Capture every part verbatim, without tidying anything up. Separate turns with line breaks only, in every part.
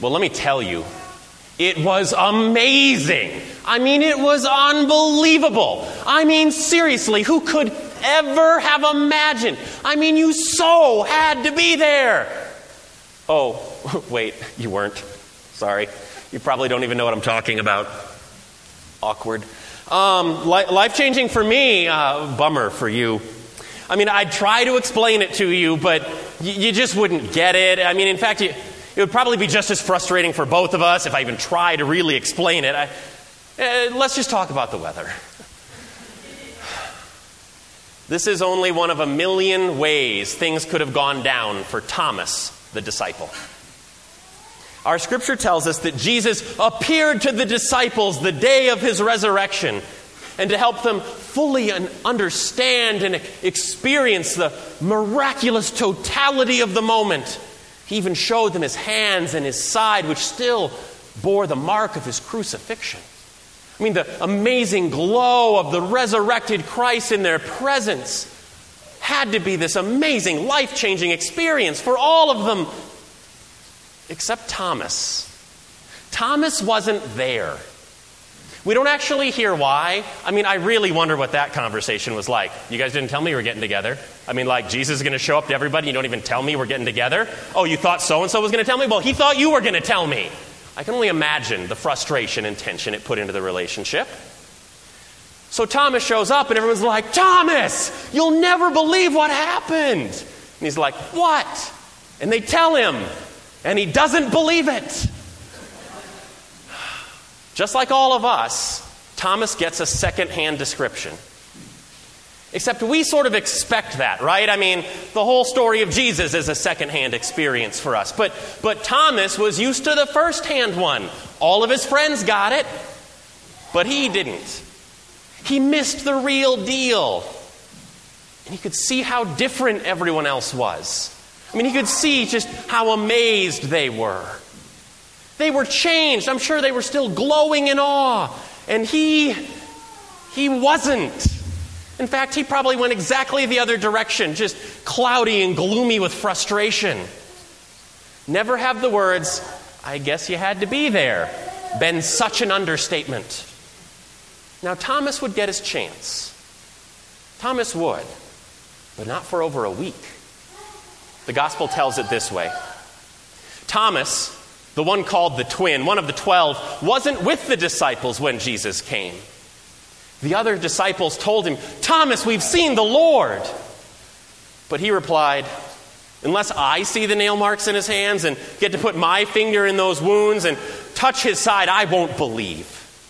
Well, let me tell you, it was amazing. I mean, it was unbelievable. I mean, seriously, who could ever have imagined? I mean, you so had to be there. Oh, wait, you weren't. Sorry. You probably don't even know what I'm talking about. Awkward. Um, li- life-changing for me, uh, bummer for you. I mean, I'd try to explain it to you, but y- you just wouldn't get it. I mean, in fact, you, it would probably be just as frustrating for both of us if I even try to really explain it. I, uh, let's just talk about the weather. This is only one of a million ways things could have gone down for Thomas, the disciple. Our scripture tells us that Jesus appeared to the disciples the day of his resurrection, and to help them fully understand and experience the miraculous totality of the moment, he even showed them his hands and his side, which still bore the mark of his crucifixion. I mean, the amazing glow of the resurrected Christ in their presence had to be this amazing, life-changing experience for all of them, except Thomas. Thomas wasn't there. We don't actually hear why. I mean, I really wonder what that conversation was like. You guys didn't tell me we were getting together. I mean, like, Jesus is going to show up to everybody. You don't even tell me we're getting together. Oh, you thought so-and-so was going to tell me? Well, he thought you were going to tell me. I can only imagine the frustration and tension it put into the relationship. So Thomas shows up and everyone's like, Thomas, you'll never believe what happened. And he's like, what? And they tell him, and he doesn't believe it. Just like all of us, Thomas gets a second-hand description. Except we sort of expect that, right? I mean, the whole story of Jesus is a second-hand experience for us. But, but Thomas was used to the first-hand one. All of his friends got it, but he didn't. He missed the real deal. And he could see how different everyone else was. I mean, he could see just how amazed they were. They were changed. I'm sure they were still glowing in awe. And he, he wasn't. In fact, he probably went exactly the other direction, just cloudy and gloomy with frustration. Never have the words, I guess you had to be there, been such an understatement. Now, Thomas would get his chance. Thomas would, but not for over a week. The gospel tells it this way. Thomas, the one called the twin, one of the twelve, wasn't with the disciples when Jesus came. The other disciples told him, Thomas, we've seen the Lord. But he replied, unless I see the nail marks in his hands and get to put my finger in those wounds and touch his side, I won't believe.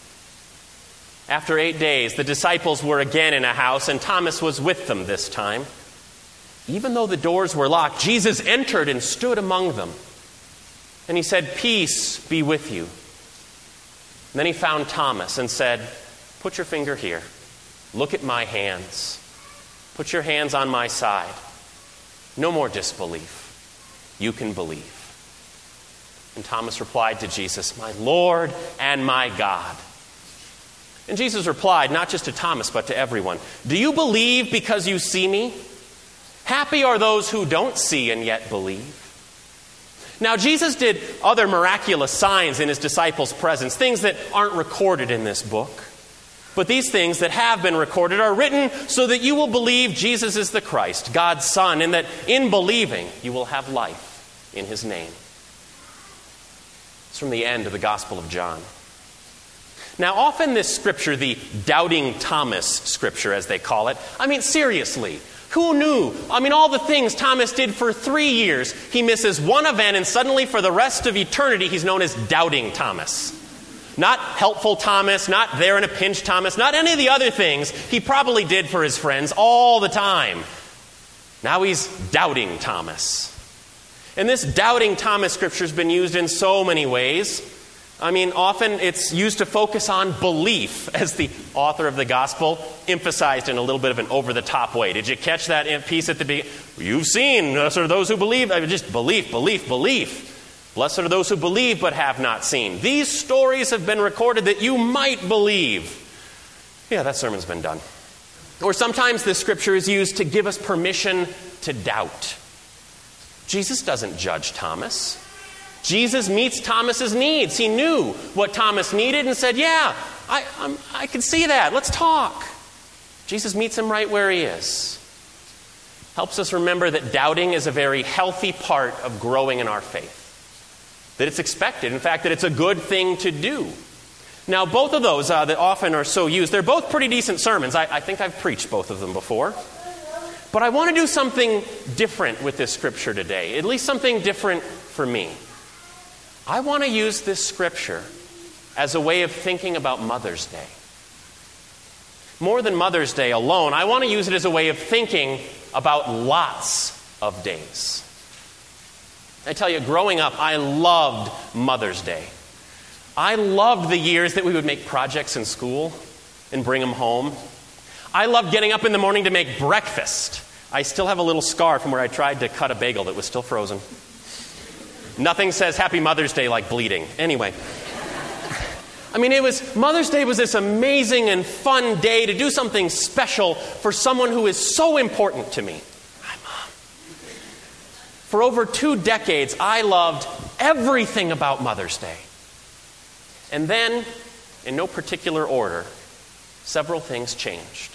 After eight days, the disciples were again in a house, and Thomas was with them this time. Even though the doors were locked, Jesus entered and stood among them. And he said, peace be with you. And then he found Thomas and said, put your finger here. Look at my hands. Put your hands on my side. No more disbelief. You can believe. And Thomas replied to Jesus, my Lord and my God. And Jesus replied, not just to Thomas, but to everyone, do you believe because you see me? Happy are those who don't see and yet believe. Now, Jesus did other miraculous signs in his disciples' presence, things that aren't recorded in this book. But these things that have been recorded are written so that you will believe Jesus is the Christ, God's Son, and that in believing you will have life in his name. It's from the end of the Gospel of John. Now, often this scripture, the doubting Thomas scripture, as they call it, I mean, seriously, who knew? I mean, all the things Thomas did for three years, he misses one event, and suddenly for the rest of eternity, he's known as doubting Thomas. Not helpful Thomas, not there in a pinch Thomas, not any of the other things he probably did for his friends all the time. Now he's doubting Thomas. And this doubting Thomas scripture has been used in so many ways. I mean, often it's used to focus on belief, as the author of the gospel emphasized in a little bit of an over-the-top way. Did you catch that piece at the beginning? You've seen, blessed are those who believe. I mean, just belief, belief, belief. Blessed are those who believe but have not seen. These stories have been recorded that you might believe. Yeah, that sermon's been done. Or sometimes this scripture is used to give us permission to doubt. Jesus doesn't judge Thomas. Jesus meets Thomas's needs. He knew what Thomas needed and said, yeah, I, I'm, I can see that. Let's talk. Jesus meets him right where he is. Helps us remember that doubting is a very healthy part of growing in our faith. That it's expected. In fact, that it's a good thing to do. Now, both of those uh, that often are so used, they're both pretty decent sermons. I, I think I've preached both of them before. But I want to do something different with this scripture today. At least something different for me. I want to use this scripture as a way of thinking about Mother's Day. More than Mother's Day alone, I want to use it as a way of thinking about lots of days. I tell you, growing up, I loved Mother's Day. I loved the years that we would make projects in school and bring them home. I loved getting up in the morning to make breakfast. I still have a little scar from where I tried to cut a bagel that was still frozen. Nothing says Happy Mother's Day like bleeding. Anyway. I mean, it was Mother's Day was this amazing and fun day to do something special for someone who is so important to me. My mom. For over two decades, I loved everything about Mother's Day. And then, in no particular order, several things changed.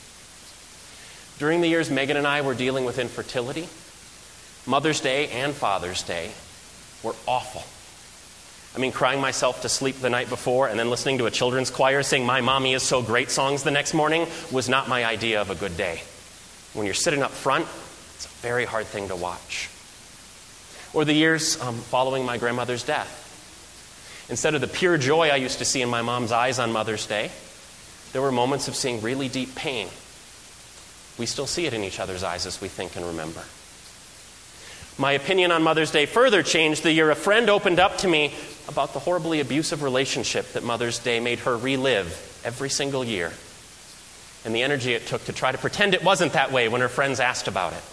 During the years Megan and I were dealing with infertility, Mother's Day and Father's Day were awful. I mean, crying myself to sleep the night before and then listening to a children's choir sing My Mommy Is So Great songs the next morning was not my idea of a good day. When you're sitting up front, it's a very hard thing to watch. Or the years um, following my grandmother's death. Instead of the pure joy I used to see in my mom's eyes on Mother's Day, there were moments of seeing really deep pain. We still see it in each other's eyes as we think and remember. My opinion on Mother's Day further changed the year a friend opened up to me about the horribly abusive relationship that Mother's Day made her relive every single year, and the energy it took to try to pretend it wasn't that way when her friends asked about it.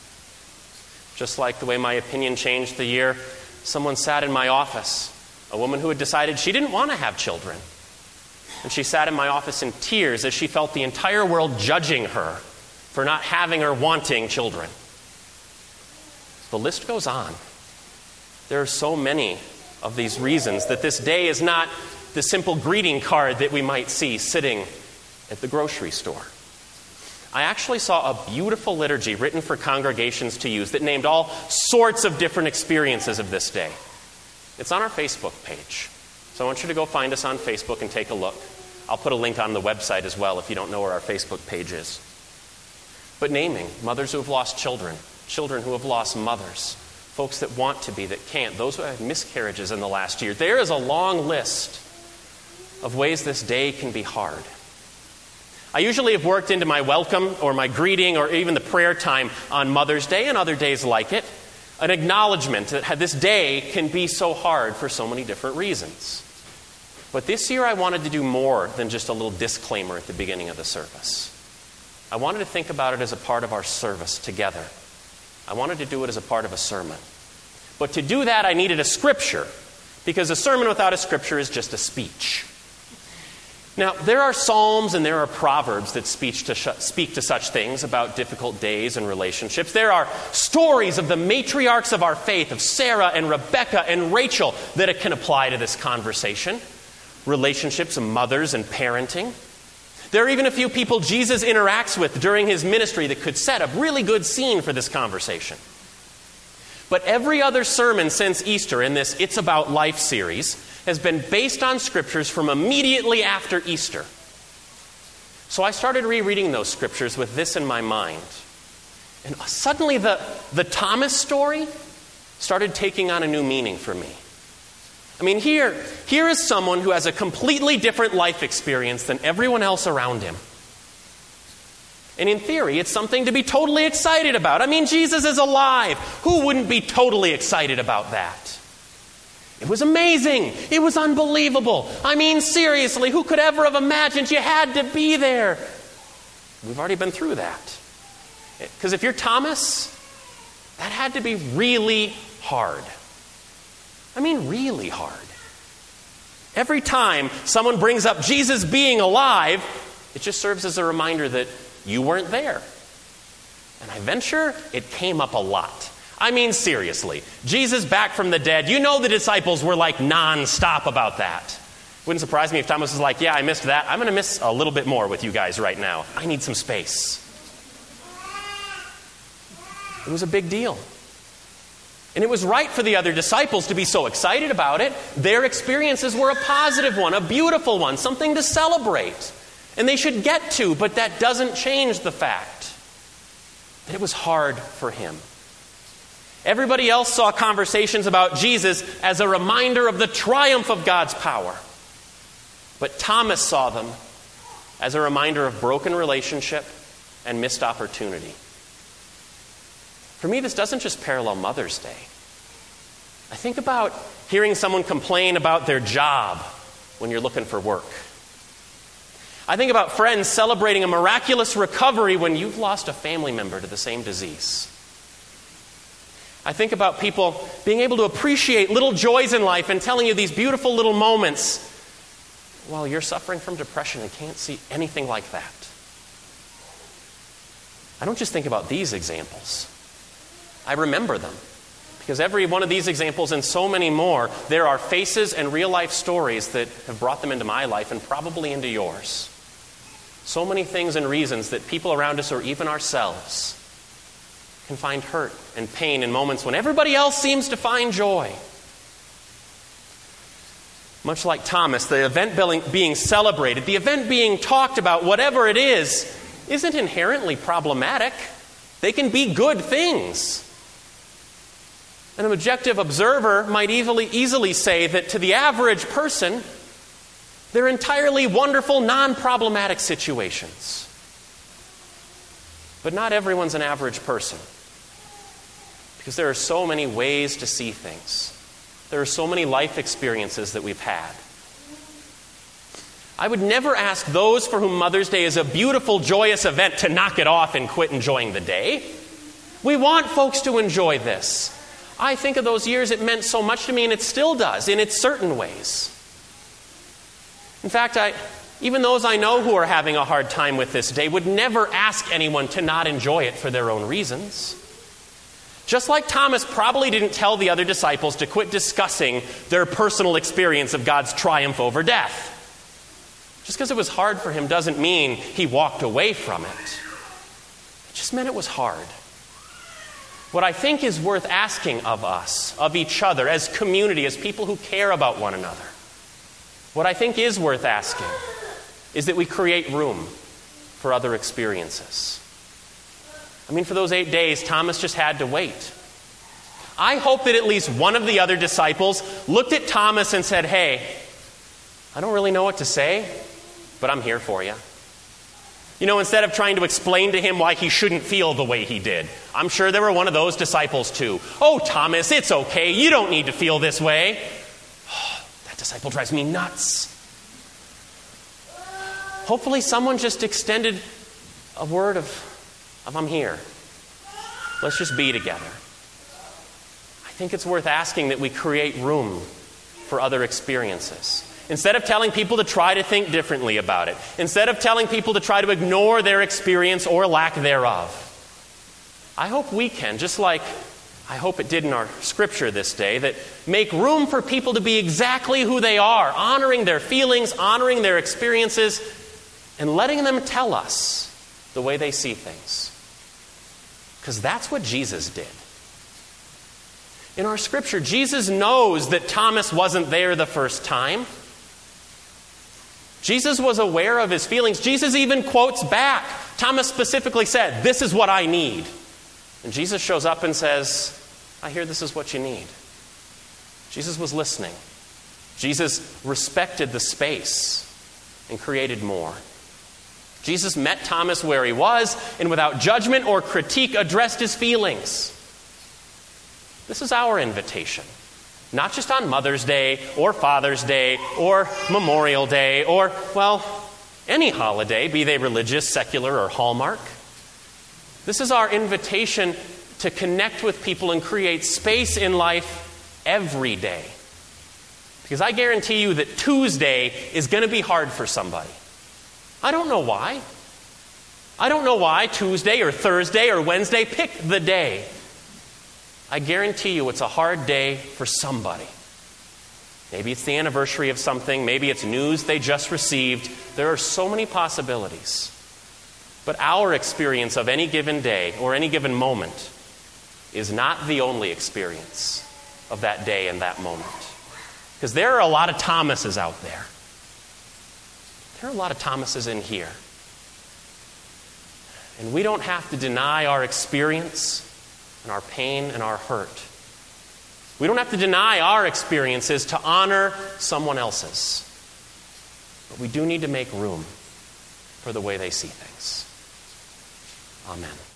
Just like the way my opinion changed the year someone sat in my office, a woman who had decided she didn't want to have children. And she sat in my office in tears as she felt the entire world judging her for not having or wanting children. The list goes on. There are so many of these reasons that this day is not the simple greeting card that we might see sitting at the grocery store. I actually saw a beautiful liturgy written for congregations to use that named all sorts of different experiences of this day. It's on our Facebook page. So I want you to go find us on Facebook and take a look. I'll put a link on the website as well if you don't know where our Facebook page is. But naming mothers who have lost children, children who have lost mothers, folks that want to be, that can't, those who have miscarriages in the last year. There is a long list of ways this day can be hard. I usually have worked into my welcome or my greeting or even the prayer time on Mother's Day and other days like it, an acknowledgement that this day can be so hard for so many different reasons. But this year I wanted to do more than just a little disclaimer at the beginning of the service. I wanted to think about it as a part of our service together. I wanted to do it as a part of a sermon. But to do that, I needed a scripture, because a sermon without a scripture is just a speech. Now, there are psalms and there are proverbs that speak to, sh- speak to such things about difficult days and relationships. There are stories of the matriarchs of our faith, of Sarah and Rebecca and Rachel, that it can apply to this conversation. Relationships of mothers and parenting. There are even a few people Jesus interacts with during his ministry that could set a really good scene for this conversation. But every other sermon since Easter in this It's About Life series has been based on scriptures from immediately after Easter. So I started rereading those scriptures with this in my mind. And suddenly the, the Thomas story started taking on a new meaning for me. I mean, here, here is someone who has a completely different life experience than everyone else around him. And in theory, it's something to be totally excited about. I mean, Jesus is alive. Who wouldn't be totally excited about that? It was amazing. It was unbelievable. I mean, seriously, who could ever have imagined you had to be there? We've already been through that. Because if you're Thomas, that had to be really hard. I mean, really hard. Every time someone brings up Jesus being alive, it just serves as a reminder that you weren't there. And I venture it came up a lot. I mean, seriously. Jesus back from the dead. You know the disciples were like non-stop about that. Wouldn't surprise me if Thomas was like, yeah, I missed that. I'm going to miss a little bit more with you guys right now. I need some space. It was a big deal. And it was right for the other disciples to be so excited about it. Their experiences were a positive one, a beautiful one, something to celebrate. And they should get to, but that doesn't change the fact that it was hard for him. Everybody else saw conversations about Jesus as a reminder of the triumph of God's power. But Thomas saw them as a reminder of broken relationship and missed opportunity. For me, this doesn't just parallel Mother's Day. I think about hearing someone complain about their job when you're looking for work. I think about friends celebrating a miraculous recovery when you've lost a family member to the same disease. I think about people being able to appreciate little joys in life and telling you these beautiful little moments while you're suffering from depression and can't see anything like that. I don't just think about these examples. I remember them. Because every one of these examples and so many more, there are faces and real-life stories that have brought them into my life and probably into yours. So many things and reasons that people around us or even ourselves can find hurt and pain in moments when everybody else seems to find joy. Much like Thomas, the event being celebrated, the event being talked about, whatever it is, isn't inherently problematic. They can be good things. An objective observer might easily, easily say that to the average person, they're entirely wonderful, non-problematic situations. But not everyone's an average person. Because there are so many ways to see things. There are so many life experiences that we've had. I would never ask those for whom Mother's Day is a beautiful, joyous event to knock it off and quit enjoying the day. We want folks to enjoy this. I think of those years it meant so much to me, and it still does, in its certain ways. In fact, I, even those I know who are having a hard time with this day would never ask anyone to not enjoy it for their own reasons. Just like Thomas probably didn't tell the other disciples to quit discussing their personal experience of God's triumph over death. Just because it was hard for him doesn't mean he walked away from it. It just meant it was hard. What I think is worth asking of us, of each other, as community, as people who care about one another, what I think is worth asking is that we create room for other experiences. I mean, for those eight days, Thomas just had to wait. I hope that at least one of the other disciples looked at Thomas and said, hey, I don't really know what to say, but I'm here for you. You know, instead of trying to explain to him why he shouldn't feel the way he did. I'm sure there were one of those disciples too. Oh, Thomas, it's okay. You don't need to feel this way. Oh, that disciple drives me nuts. Hopefully someone just extended a word of, of I'm here. Let's just be together. I think it's worth asking that we create room for other experiences. Instead of telling people to try to think differently about it, instead of telling people to try to ignore their experience or lack thereof, I hope we can, just like I hope it did in our scripture this day, that make room for people to be exactly who they are, honoring their feelings, honoring their experiences, and letting them tell us the way they see things. Because that's what Jesus did. In our scripture, Jesus knows that Thomas wasn't there the first time. Jesus was aware of his feelings. Jesus even quotes back. Thomas specifically said, this is what I need. And Jesus shows up and says, I hear this is what you need. Jesus was listening. Jesus respected the space and created more. Jesus met Thomas where he was and without judgment or critique addressed his feelings. This is our invitation. Not just on Mother's Day or Father's Day or Memorial Day or, well, any holiday, be they religious, secular, or Hallmark. This is our invitation to connect with people and create space in life every day. Because I guarantee you that Tuesday is going to be hard for somebody. I don't know why. I don't know why Tuesday or Thursday or Wednesday. Pick the day. I guarantee you it's a hard day for somebody. Maybe it's the anniversary of something. Maybe it's news they just received. There are so many possibilities. But our experience of any given day or any given moment is not the only experience of that day and that moment. Because there are a lot of Thomases out there. There are a lot of Thomases in here. And we don't have to deny our experience and our pain and our hurt. We don't have to deny our experiences to honor someone else's. But we do need to make room for the way they see things. Amen.